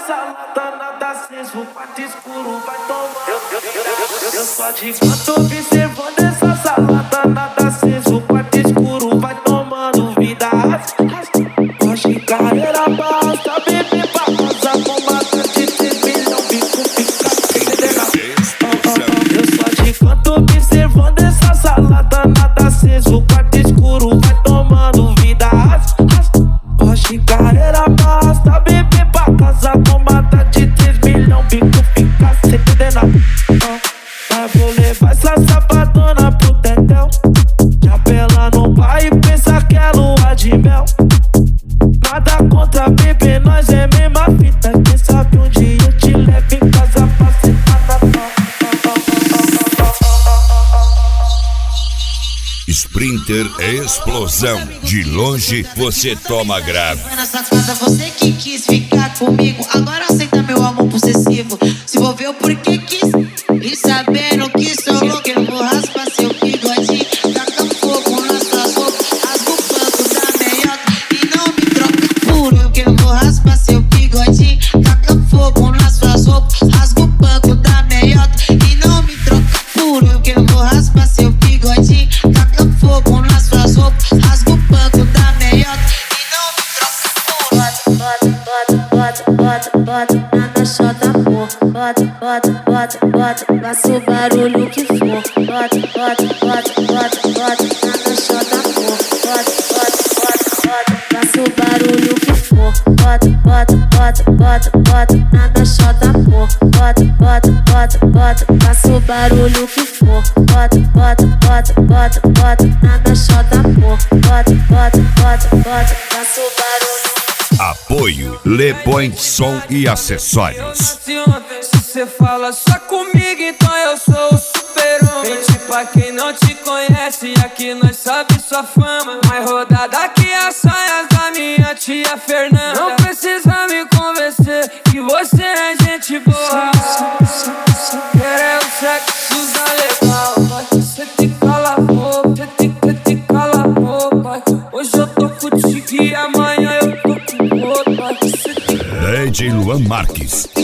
essa lata, nada aceso, o quarto escuro vai tomar. Eu só de canto observando essa salada, nada aceso, o quarto escuro vai tomando vida. Hoje carreira basta, bebê pra casa com mata de 3 milhão, bico fica eu só de canto observando essa salada, nada aceso, o quarto escuro vai tomando vida. Hoje carreira basta, bebê pra casa com mata de 3 milhão, bico fica sem entender nada. Mas vou levar essa sapatona pro tetel, chapela no pai e pensa que é lua de mel. Nada contra, bebê, nós é mesma fita. Quem sabe um dia eu te levo em casa pra sentar na Sprinter é explosão. De longe você toma grave. Na safada, você que quis ficar comigo, agora aceita meu amor possessivo. Se envolveu porque quis, e sabendo que sou louco, eu vou raspar seu bigode, taca fogo na sua roupa, rasga o banco da meiota e não me troca por eu, que eu vou raspar seu bigode, taca fogo na sua roupa, rasga o banco da meiota e não me troca por eu, que eu vou raspar seu bigode, taca fogo na sua roupa, rasga o banco da meiota e não me troca por bota na chota, pô, bota, faça o barulho que for, bota na chota, pô, bota, faça o barulho que for, bota na chota, pô, bota, faça o barulho que for, bota na chota, pô, bota, faça o barulho. Apoio Le Point Som e Acessórios. Se cê fala só comigo, então eu sou o super-homem. Mente pra quem não te conhece, aqui nós sabe sua fama. Mais rodada que as saias da minha tia Fernanda. Não precisa me convencer que você é gente boa. Quer o sexo da legal, você te cala a boca, você te cala a boca. Hoje eu tô contigo e amanhã eu tô com outro. DJ Luan Marques.